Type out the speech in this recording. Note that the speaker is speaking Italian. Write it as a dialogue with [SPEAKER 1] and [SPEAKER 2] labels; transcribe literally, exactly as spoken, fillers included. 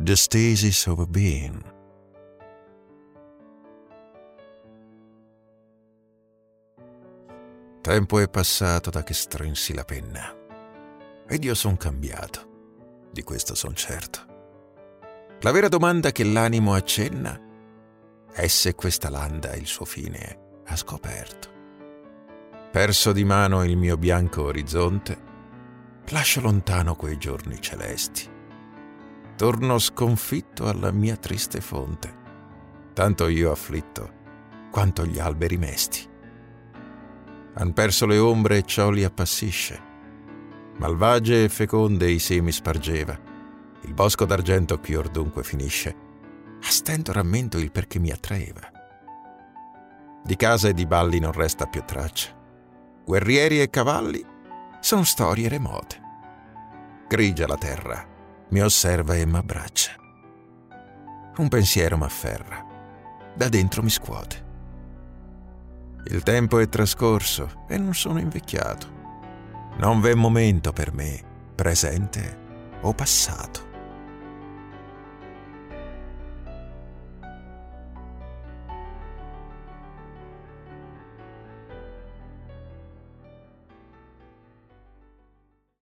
[SPEAKER 1] The Stasis of a Being. Tempo è passato da che strinsi la penna ed io son cambiato, di questo son certo. La vera domanda che l'animo accenna è se questa landa il suo fine ha scoperto. Perso di mano il mio bianco orizzonte, lascio lontano quei giorni celesti. Torno sconfitto alla mia triste fonte, tanto io afflitto quanto gli alberi mesti. Han perso le ombre e ciò li appassisce. Malvagie e feconde i semi spargeva. Il bosco d'argento qui or dunque finisce. A stento rammento il perché mi attraeva. Di casa e di balli non resta più traccia. Guerrieri e cavalli son storie remote. Grigia la terra mi osserva e m'abbraccia. Un pensiero m'afferra, da dentro mi scuote. Il tempo è trascorso e non sono invecchiato. Non v'è momento per me, presente o passato.